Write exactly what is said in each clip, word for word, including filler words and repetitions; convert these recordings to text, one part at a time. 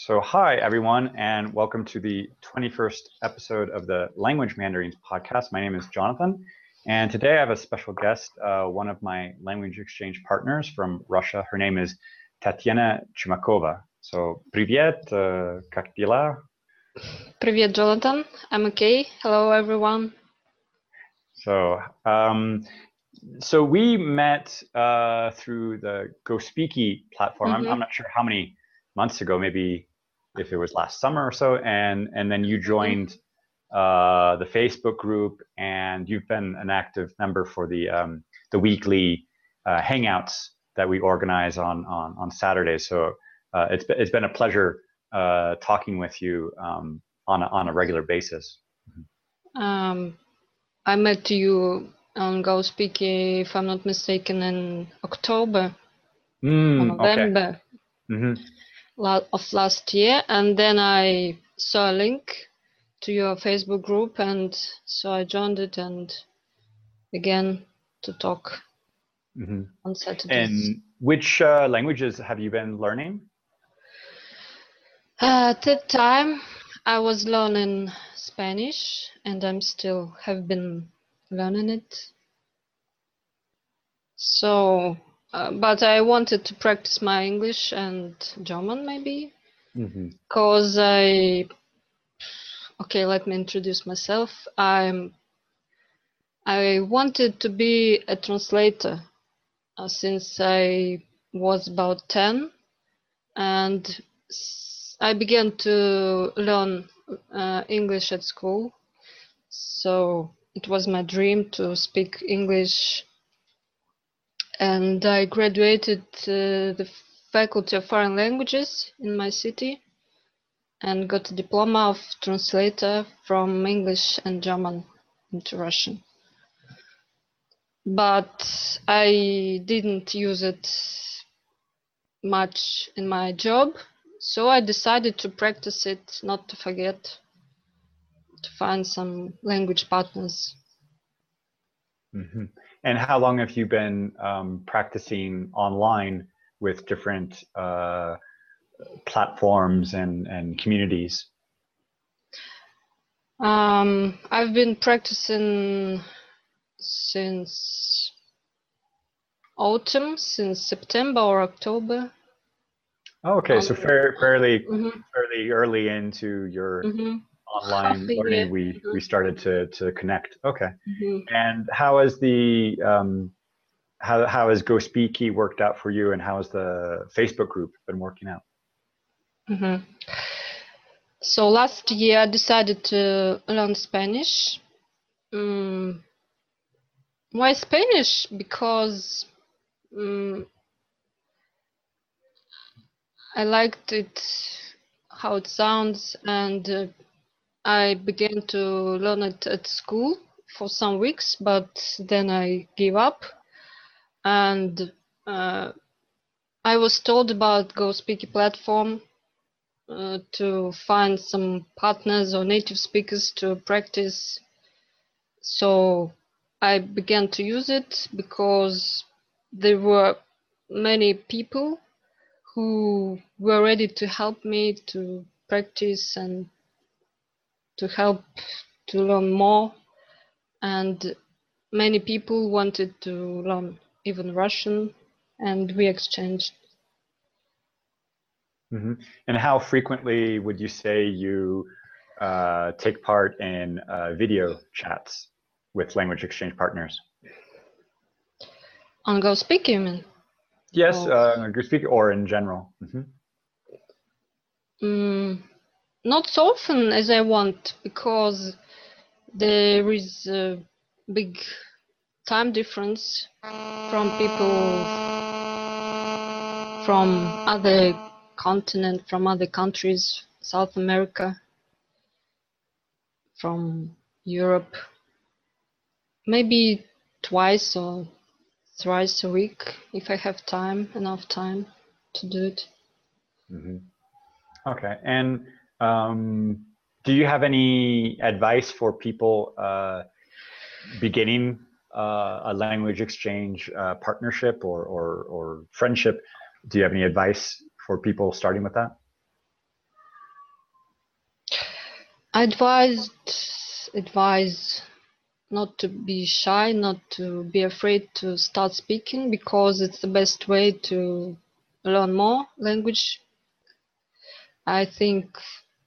So hi, everyone, and welcome to the twenty-first episode of the Language Mandarins podcast. My name is Jonathan, and today I have a special guest, uh, one of my language exchange partners from Russia. Her name is Tatiana Chumakova. So, привет, uh, как дела? Привет, Jonathan. I'm okay. Hello, everyone. So, um, so we met uh, through the GoSpeaky platform. Mm-hmm. I'm, I'm not sure how many months ago, maybe if it was last summer or so, and and then you joined mm-hmm. uh, the Facebook group, and you've been an active member for the um, the weekly uh, hangouts that we organize on on on Saturdays. So uh, it's it's been a pleasure uh, talking with you um, on a, on a regular basis. Mm-hmm. Um, I met you on GoSpeaky, if I'm not mistaken, in October mm, or November. Okay. Mm-hmm. of last year, and then I saw a link to your Facebook group, and so I joined it and began to talk mm-hmm. on Saturdays. And which uh, languages have you been learning? Uh, at that time, I was learning Spanish, and I'm still have been learning it. So, uh, but I wanted to practice my English and German, maybe, because mm-hmm. I. Okay, let me introduce myself. I'm. I wanted to be a translator uh, since I was about ten, and I began to learn uh, English at school. So it was my dream to speak English. And I graduated uh, the Faculty of Foreign Languages in my city and got a diploma of translator from English and German into Russian. But I didn't use it much in my job, so I decided to practice it, not to forget, to find some language partners. Mm-hmm. And how long have you been um, practicing online with different uh, platforms and, and communities? Um, I've been practicing since autumn, since September or October. Oh, okay, um, so fair, fairly mm-hmm. fairly early into your mm-hmm. online learning, we mm-hmm. we started to to connect. Okay, mm-hmm. And how has the um, how how has GoSpeaky worked out for you, and how has the Facebook group been working out? Mm-hmm. So last year I decided to learn Spanish. Um, why Spanish? Because um, I liked it, how it sounds, and uh, I began to learn it at school for some weeks, but then I gave up. And uh, I was told about GoSpeaky platform uh, to find some partners or native speakers to practice. So I began to use it because there were many people who were ready to help me to practice and to help to learn more, and many people wanted to learn even Russian, and we exchanged. Mm-hmm. And how frequently would you say you uh, take part in uh, video chats with language exchange partners? On GoSpeaky, you mean? Yes, oh. uh, GoSpeaky or in general. Mm-hmm. Mm, not so often as I want, because there is a big time difference from people from other continent, from other countries, South America, from Europe. Maybe twice or thrice a week if I have time, enough time to do it. Mm-hmm. Okay, and um, do you have any advice for people uh, beginning uh, a language exchange uh, partnership or, or, or friendship? Do you have any advice for people starting with that? I advised advise not to be shy, not to be afraid to start speaking, because it's the best way to learn more language. I think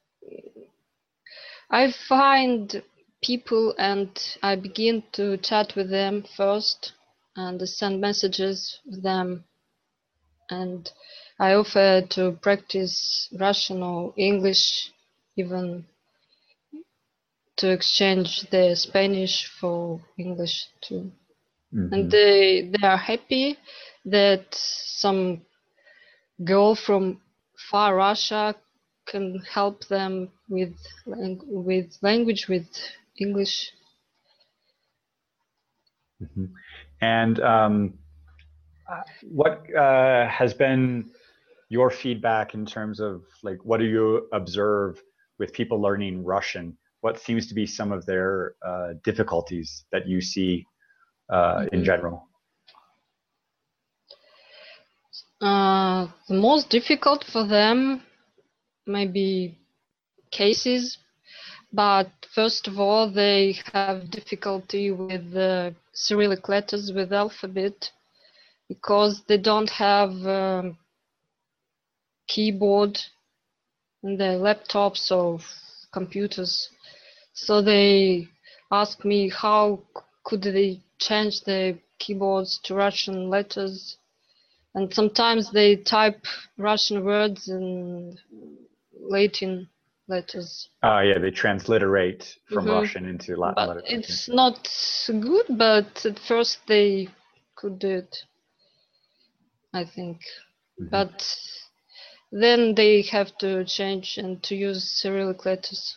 I find people and I begin to chat with them first and send messages with them, and I offer to practice Russian or English, even to exchange the Spanish for English too. Mm-hmm. And they they are happy that some girl from far Russia can help them with with language, with English. Mm-hmm. And um, what uh, has been your feedback in terms of like what do you observe with people learning Russian? What seems to be some of their uh, difficulties that you see uh, in general? Uh, the most difficult for them maybe cases, but first of all, they have difficulty with the Cyrillic letters, with alphabet, because they don't have um, keyboard in their laptops or computers. So they ask me how could they change the keyboards to Russian letters, and sometimes they type Russian words in Latin letters. Uh, yeah, they transliterate from Mm-hmm. Russian into Latin But letters. it's not good, but at first they could do it, I think. Mm-hmm. But then they have to change and to use Cyrillic letters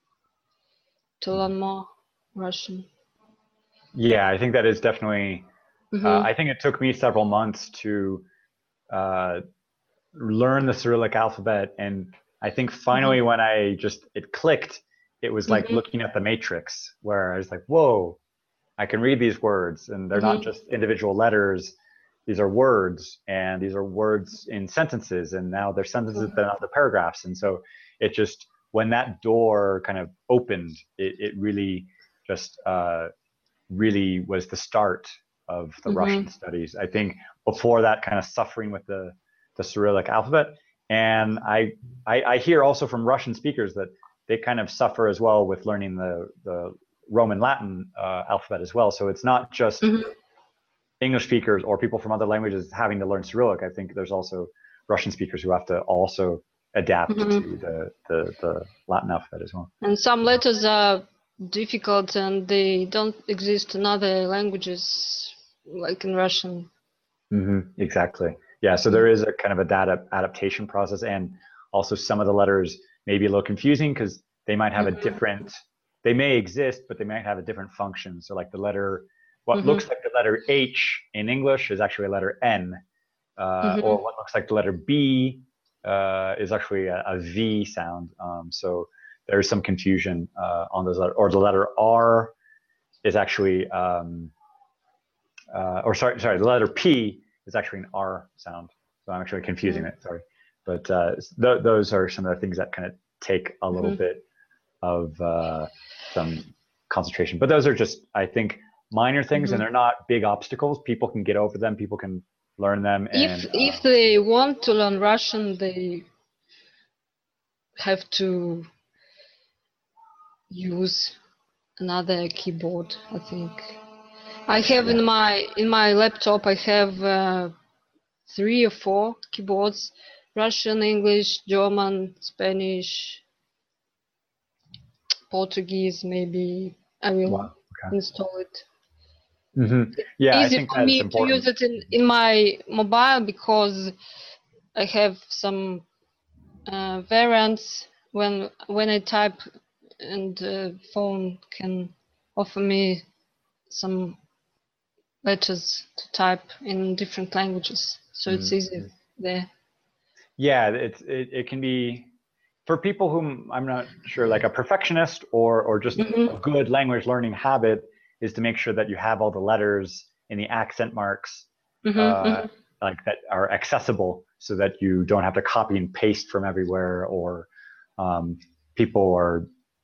to learn more Russian. Yeah, I think that is definitely, mm-hmm. uh, I think it took me several months to uh, learn the Cyrillic alphabet. And I think finally mm-hmm. when I just, it clicked, it was like mm-hmm. looking at the matrix where I was like, whoa, I can read these words and they're mm-hmm. not just individual letters. These are words, and these are words in sentences, and now they're sentences, mm-hmm. but not the paragraphs. And so it just, when that door kind of opened, it, it really just uh, really was the start of the mm-hmm. Russian studies. I think before that, kind of suffering with the, the Cyrillic alphabet. And I, I, I hear also from Russian speakers that they kind of suffer as well with learning the, the Roman Latin uh, alphabet as well. So it's not just mm-hmm. English speakers or people from other languages having to learn Cyrillic. I think there's also Russian speakers who have to also adapt mm-hmm. to the, the, the Latin alphabet as well. And some letters are difficult and they don't exist in other languages, like in Russian. Mm-hmm. Exactly. Yeah, so there is a kind of a data adaptation process, and also some of the letters may be a little confusing because they might have mm-hmm. a different, they may exist, but they might have a different function. So like the letter, what mm-hmm. looks like the letter H in English is actually a letter N, uh, mm-hmm. or what looks like the letter B uh, is actually a, a V sound. Um, so there's some confusion uh, on those letters, or the letter R is actually, um, uh, or sorry, sorry, the letter P is actually an R sound. So I'm actually confusing mm-hmm. it, sorry. But uh, th- those are some of the things that kind of take a little mm-hmm. bit of uh, some concentration. But those are just, I think, minor things, mm-hmm. and they're not big obstacles. People can get over them. People can learn them. And, if if uh, they want to learn Russian, they have to use another keyboard, I think. I have yeah. in my in my laptop I have uh, three or four keyboards: Russian, English, German, Spanish, Portuguese. Maybe I will wow. okay. install it. Mm-hmm. Yeah, it's easy I think for me important. to use it in, in my mobile because I have some uh, variants when when I type, and the phone can offer me some letters to type in different languages, so it's mm-hmm. easy there. Yeah, it's it, it can be for people whom I'm not sure, like a perfectionist or or just mm-hmm. a good language learning habit is to make sure that you have all the letters and the accent marks mm-hmm, uh, mm-hmm. like that are accessible, so that you don't have to copy and paste from everywhere, or um, people are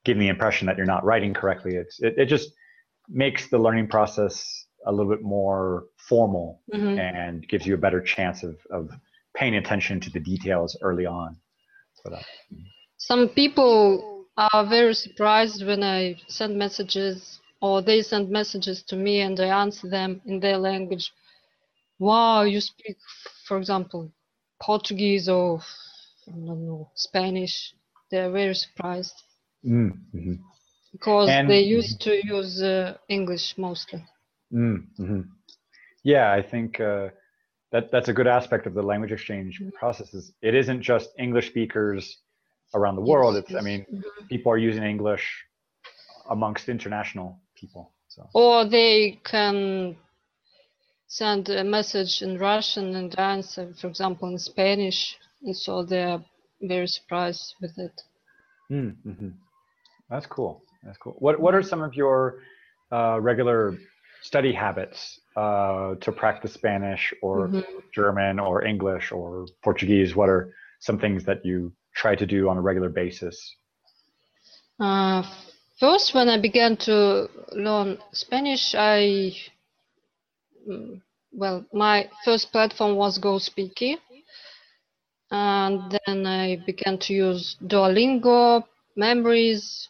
giving the impression that you're not writing correctly. It's it, it just makes the learning process a little bit more formal Mm-hmm. and gives you a better chance of, of paying attention to the details early on. So that, Some people are very surprised when I send messages, or they send messages to me and I answer them in their language. Wow, you speak, for example, Portuguese or I don't know, Spanish. They're very surprised mm-hmm. because And they used to use uh, English mostly. mm-hmm. Yeah, I think uh, that that's a good aspect of the language exchange Mm-hmm. process. Is it isn't just English speakers around the world. Yes, It's yes. I mean, Mm-hmm. people are using English amongst international people. So. Or they can send a message in Russian and answer, for example, in Spanish, and so they're very surprised with it. Mm-hmm. That's cool. That's cool. What What are some of your uh, regular study habits uh, to practice Spanish or Mm-hmm. German or English or Portuguese? What are some things that you try to do on a regular basis? Uh, first, when I began to learn Spanish, I mm, well, my first platform was GoSpeaky, and then I began to use Duolingo, Memories,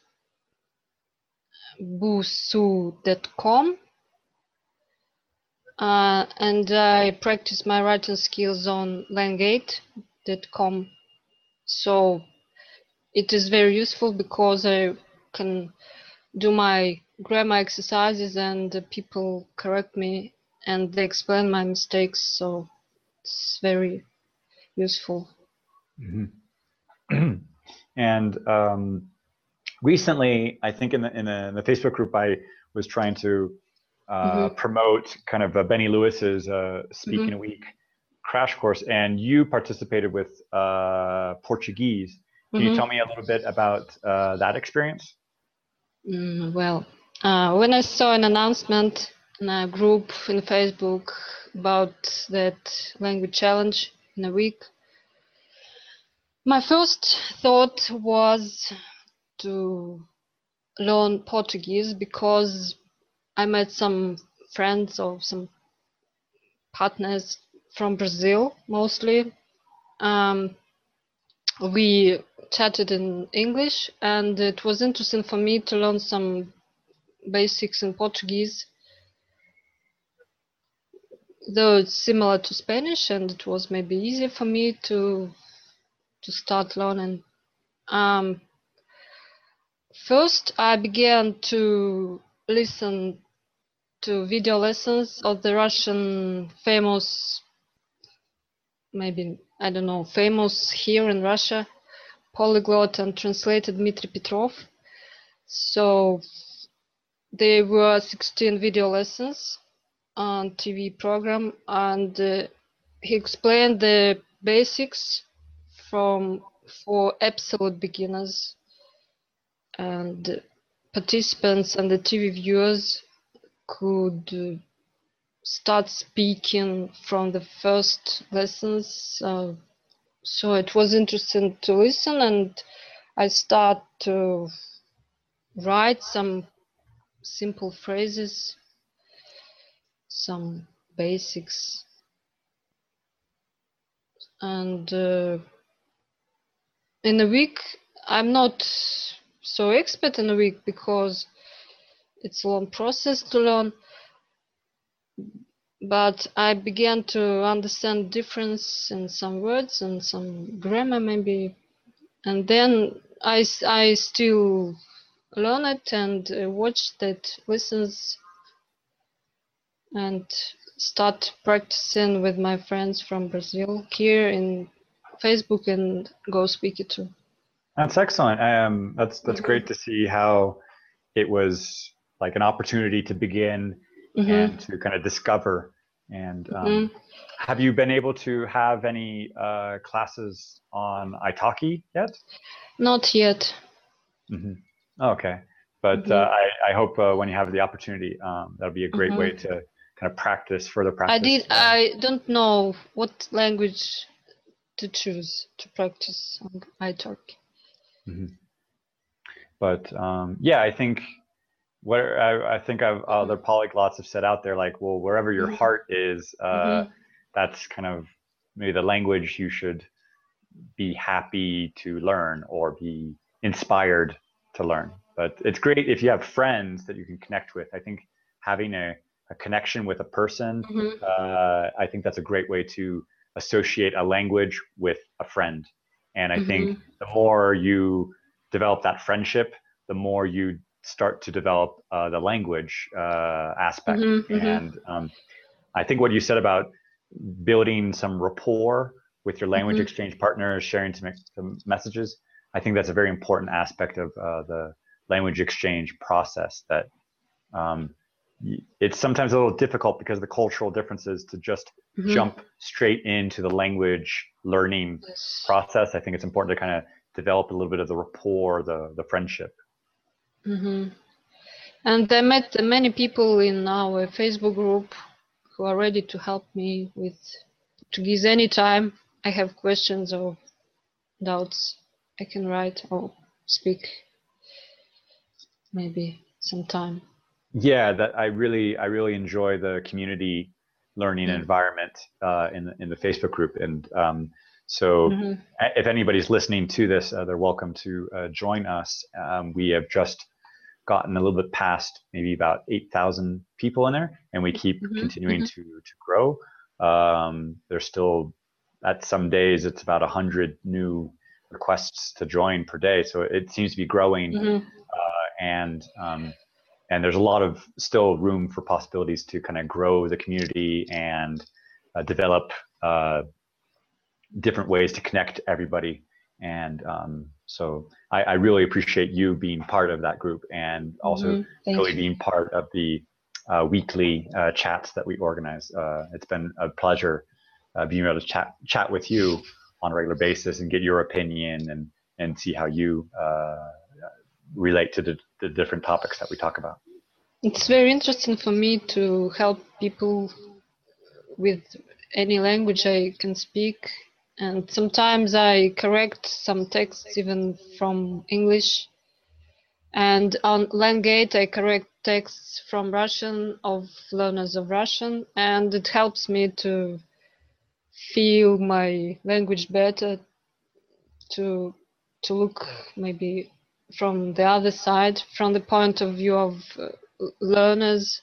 Busuu dot com, uh, and I practiced my writing skills on Langate dot com. So it is very useful because I can do my grammar exercises and the people correct me and they explain my mistakes, so it's very useful. Mm-hmm. And um, recently, I think in the, in the in the Facebook group, I was trying to uh, Mm-hmm. promote kind of uh, Benny Lewis's uh, Speak Mm-hmm. in a Week crash course, and you participated with uh, Portuguese. Can you Mm-hmm. tell me a little bit about uh, that experience? Mm, well, uh, when I saw an announcement in a group in Facebook about that language challenge in a week, my first thought was to learn Portuguese because I met some friends or some partners from Brazil mostly. Um, we chatted in English, and it was interesting for me to learn some basics in Portuguese, though it's similar to Spanish, and it was maybe easier for me to to start learning. Um, first, I began to listen to video lessons of the Russian famous, maybe I don't know, famous here in Russia, polyglot and translator Dmitry Petrov. So there were sixteen video lessons on T V program, and uh, he explained the basics from for absolute beginners, and participants and the T V viewers could uh, start speaking from the first lessons. Uh, so it was interesting to listen, and I start to write some simple phrases, some basics, and uh, in a week I'm not so expert in a week because it's a long process to learn, but I began to understand difference in some words and some grammar maybe, and then I, I still learn it and uh, watch that listens and start practicing with my friends from Brazil here in Facebook and GoSpeaky too. That's excellent. Um, that's that's Mm-hmm. great to see how it was like an opportunity to begin Mm-hmm. and to kind of discover. And um, Mm-hmm. have you been able to have any uh, classes on Italki yet? Not yet. Mm-hmm. Oh, okay, but Mm-hmm. uh, I, I hope uh, when you have the opportunity, um, that'll be a great Mm-hmm. way to kind of practice, further practice. I did. Uh, I don't know what language to choose to practice on iTalki. Mm-hmm. but um, yeah, I think where I, I think I've, other polyglots have said out there, like, well, wherever your Mhm. heart is, uh, Mhm. that's kind of maybe the language you should be happy to learn or be inspired to learn. But it's great if you have friends that you can connect with. I think having a, a connection with a person, Mhm. uh, I think that's a great way to associate a language with a friend. And I think Mhm. the more you develop that friendship, the more you start to develop uh, the language uh, aspect. Mhm. Mhm. And um, I think what you said about building some rapport with your language Mhm. exchange partners, sharing some, some messages, I think that's a very important aspect of uh, the language exchange process. That um, it's sometimes a little difficult because of the cultural differences to just Mhm. jump straight into the language learning Yes. process. I think it's important to kind of develop a little bit of the rapport, the the friendship. Mhm. And I met many people in our Facebook group who are ready to help me with Portuguese anytime I have questions or doubts. I can write or speak maybe sometime. Yeah, that I really I really enjoy the community learning Mm. environment uh, in the, in the Facebook group, and um, so Mhm. if anybody's listening to this, uh, they're welcome to uh, join us. Um, we have just gotten a little bit past maybe about eight thousand people in there, and we keep Mhm. continuing Mhm. to to grow. Um, there's still at some days it's about a hundred new requests to join per day, so it seems to be growing, Mhm. uh, and um, and there's a lot of still room for possibilities to kind of grow the community and uh, develop uh, different ways to connect everybody. And um, so I, I really appreciate you being part of that group, and also Mhm. Thank really you. being part of the uh, weekly uh, chats that we organize. Uh, it's been a pleasure uh, being able to chat chat with you on a regular basis and get your opinion, and and see how you uh, relate to the, the different topics that we talk about. It's very interesting for me to help people with any language I can speak. And sometimes I correct some texts even from English. And on Langate, I correct texts from Russian of learners of Russian, and it helps me to feel my language better, to to look maybe from the other side, from the point of view of uh, learners.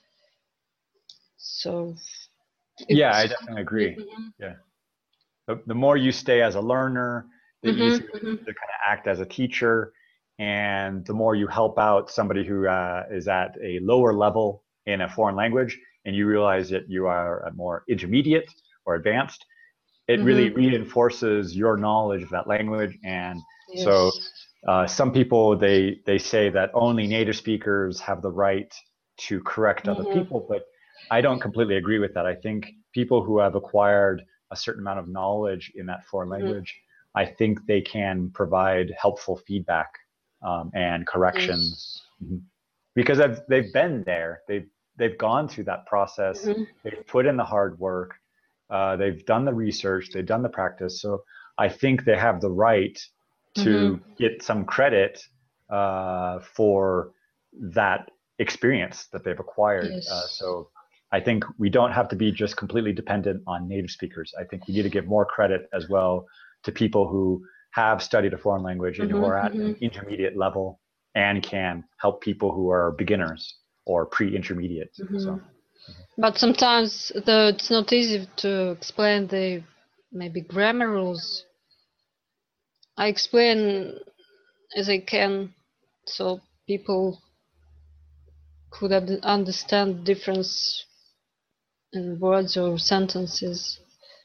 So Yeah, it's I definitely agree. Mhm. Yeah. The, the more you stay as a learner, the Mhm. easier it is Mhm. to kind of act as a teacher. And the more you help out somebody who uh, is at a lower level in a foreign language, and you realize that you are a more intermediate or advanced, it really Mhm. reinforces your knowledge of that language. And so Yes. uh, some people, they, they say that only native speakers have the right to correct other Mhm. people, but I don't completely agree with that. I think people who have acquired a certain amount of knowledge in that foreign Mhm. language, I think they can provide helpful feedback um, and corrections. Yes. Mhm. Because I've, they've been there. They've they've gone through that process. Mhm. They've put in the hard work. Uh, they've done the research. They've done the practice. So I think they have the right Mhm. to get some credit uh, for that experience that they've acquired. Uh, Yes. so I think we don't have to be just completely dependent on native speakers. I think we need to give more credit as well to people who have studied a foreign language and who Mhm. are at an Mhm. intermediate level and can help people who are beginners or pre-intermediate. So, Mhm. But sometimes the, it's not easy to explain the maybe grammar rules. I explain as I can, so people could un- understand the difference in words or sentences.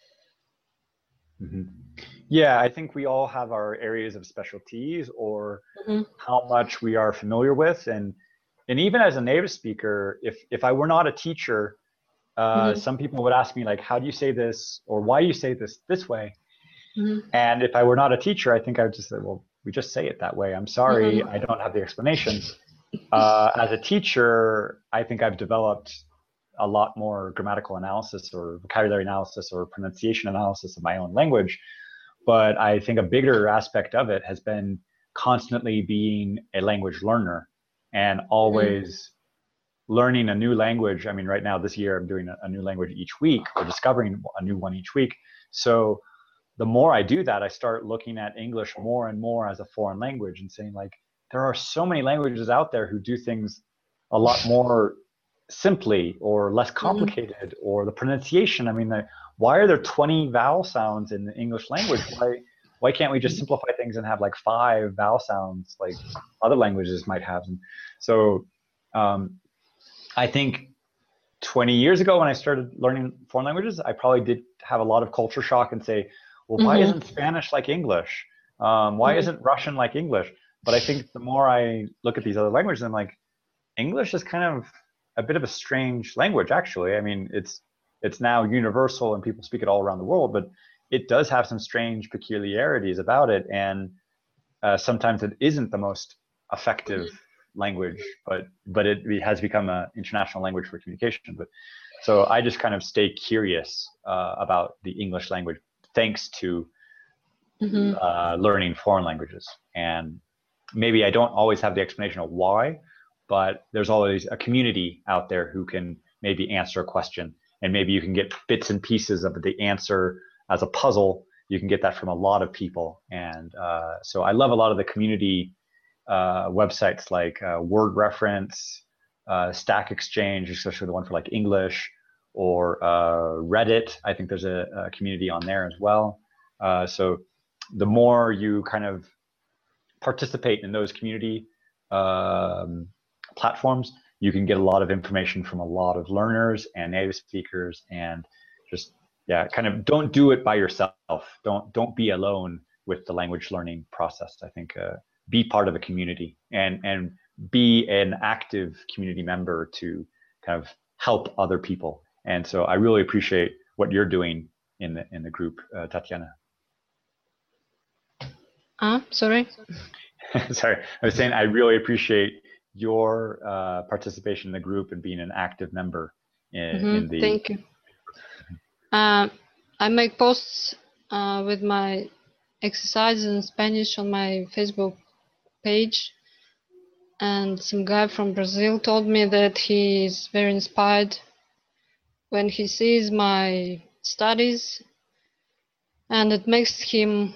mhm. Yeah, I think we all have our areas of specialties or Mhm. how much we are familiar with, and and even as a native speaker, if if I were not a teacher, uh, Mhm. some people would ask me like, how do you say this, or why do you say this this way? Mhm. And if I were not a teacher, I think I would just say, well, we just say it that way. I'm sorry, Mhm. I don't have the explanation. Uh, as a teacher, I think I've developed a lot more grammatical analysis or vocabulary analysis or pronunciation analysis of my own language. But I think a bigger aspect of it has been constantly being a language learner and always mm-hmm. learning a new language. I mean, right now this year I'm doing a, a new language each week, or discovering a new one each week. So the more I do that, I start looking at English more and more as a foreign language and saying, like, there are so many languages out there who do things a lot more simply or less complicated, mm-hmm. or the pronunciation. I mean, the, why are there twenty vowel sounds in the English language? Why why can't we just simplify things and have like five vowel sounds like other languages might have? And so um, I think twenty years ago when I started learning foreign languages, I probably did have a lot of culture shock and say, well, why mm-hmm. isn't Spanish like English? Um, why mm-hmm. isn't Russian like English? But I think the more I look at these other languages, I'm like, English is kind of a bit of a strange language, actually. I mean, it's it's now universal and people speak it all around the world, but it does have some strange peculiarities about it. And uh, sometimes it isn't the most effective mm-hmm. language, but but it, it has become an international language for communication. But so I just kind of stay curious uh, about the English language, thanks to mm-hmm. uh, learning foreign languages. And maybe I don't always have the explanation of why, but there's always a community out there who can maybe answer a question, and maybe you can get bits and pieces of the answer as a puzzle. You can get that from a lot of people. And uh, so I love a lot of the community uh, websites like uh, Word Reference, uh, Stack Exchange, especially the one for like English, or uh, Reddit. I think there's a, a community on there as well. Uh, so the more you kind of participate in those community um, platforms, you can get a lot of information from a lot of learners and native speakers, and just, yeah, kind of don't do it by yourself. Don't don't be alone with the language learning process. I think uh, be part of a community, and and be an active community member to kind of help other people. And so I really appreciate what you're doing in the in the group, uh, Tatiana. Ah, uh, sorry. Sorry, I was saying I really appreciate your uh, participation in the group and being an active member in, mm-hmm. in the. Thank you. Uh, I make posts uh, with my exercises in Spanish on my Facebook page, and some guy from Brazil told me that he is very inspired when he sees my studies, and it makes him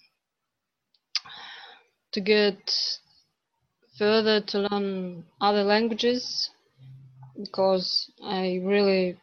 to get further to learn other languages, because I really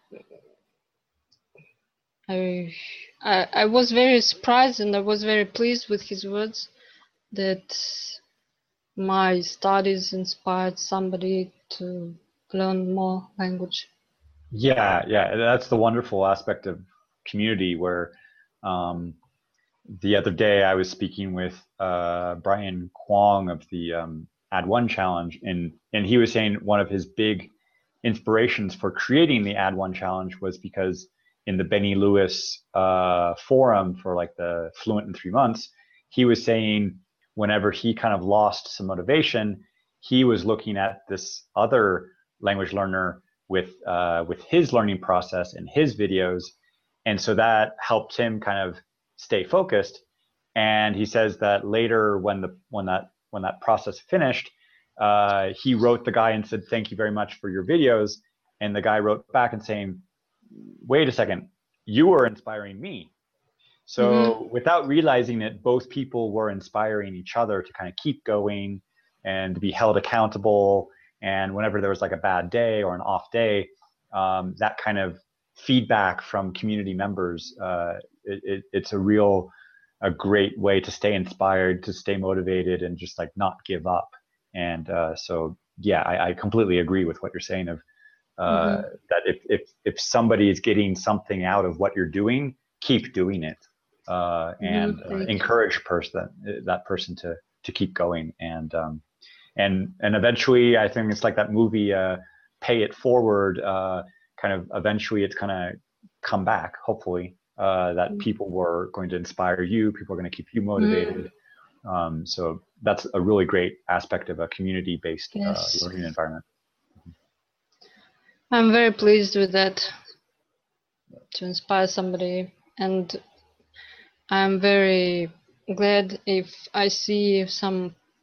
I, I I was very surprised, and I was very pleased with his words that my studies inspired somebody to learn more language. Yeah, yeah, that's the wonderful aspect of community, where um, the other day I was speaking with uh, Brian Kwong of the um, Add One Challenge, and and he was saying one of his big inspirations for creating the Add One Challenge was because in the Benny Lewis uh, forum for like the Fluent in Three Months, he was saying whenever he kind of lost some motivation, he was looking at this other language learner with uh, with his learning process and his videos, and so that helped him kind of stay focused. And he says that later, when the when that when that process finished, uh, he wrote the guy and said, "Thank you very much for your videos." And the guy wrote back and saying, "Wait a second, you were inspiring me." So mm-hmm. without realizing it, both people were inspiring each other to kind of keep going and to be held accountable. And whenever there was like a bad day or an off day, um, that kind of feedback from community members, uh, it, it, it's a real, a great way to stay inspired, to stay motivated, and just like not give up. And uh, so, yeah, I, I completely agree with what you're saying of uh, mm-hmm. that if, if, if somebody is getting something out of what you're doing, keep doing it, uh, and mm-hmm. uh, encourage person that person to to keep going. And um, and and eventually, I think it's like that movie, uh, Pay It Forward. Uh, kind of eventually, it's gonna come back. Hopefully, uh, that mm-hmm. people were going to inspire you. People are going to keep you motivated. Mm-hmm. Um, so that's a really great aspect of a community-based yes. uh, learning environment. I'm very pleased with that, to inspire somebody, and I'm very glad if I see some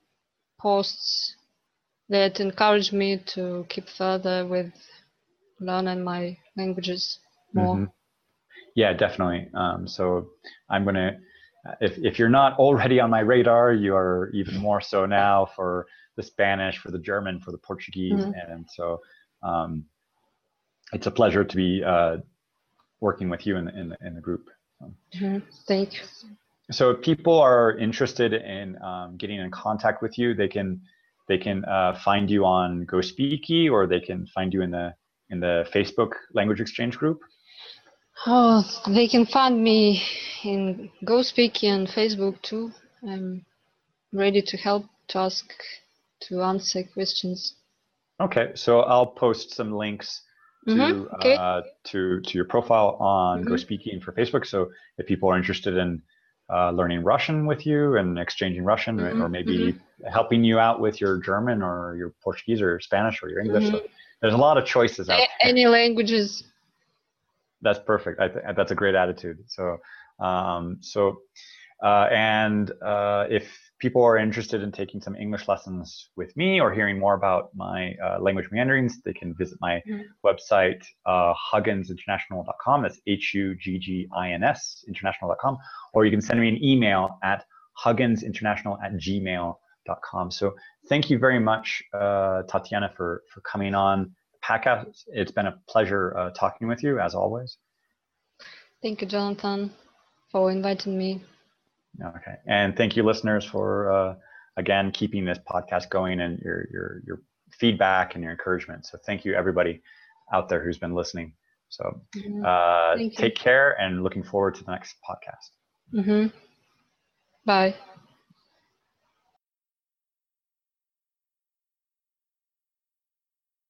posts that encourage me to keep further with learning my languages more. Mm-hmm. Yeah, definitely. Um, so I'm going to, if, if you're not already on my radar, you are even more so now for the Spanish, for the German, for the Portuguese. Mm-hmm. And so um, it's a pleasure to be uh, working with you in the, in the, in the group. Mm-hmm. Thank you. So if people are interested in um, getting in contact with you, they can they can uh, find you on GoSpeaky, or they can find you in the in the Facebook language exchange group. Oh, they can find me in GoSpeaky and Facebook too. I'm ready to help, to ask, to answer questions. Okay, so I'll post some links to mm-hmm. okay. uh, to to your profile on mm-hmm. GoSpeaky and for Facebook. So if people are interested in uh, learning Russian with you and exchanging Russian, mm-hmm. or maybe mm-hmm. helping you out with your German or your Portuguese or your Spanish or your English, mm-hmm. so there's a lot of choices out there. Any languages. That's perfect. I th- that's a great attitude. So, um, so, uh, and uh, if people are interested in taking some English lessons with me or hearing more about my uh, language meanderings, they can visit my mm-hmm. website, uh, huggins international dot com. That's H U G G I N S international dot com. Or you can send me an email at huggins international at gmail dot com. So thank you very much, uh, Tatiana, for, for coming on podcast. It's been a pleasure uh, talking with you, as always. Thank you, Jonathan, for inviting me. Okay, and thank you, listeners, for uh, again keeping this podcast going and your your your feedback and your encouragement. So thank you, everybody out there who's been listening. So uh, take care, and looking forward to the next podcast. Mm-hmm. Bye.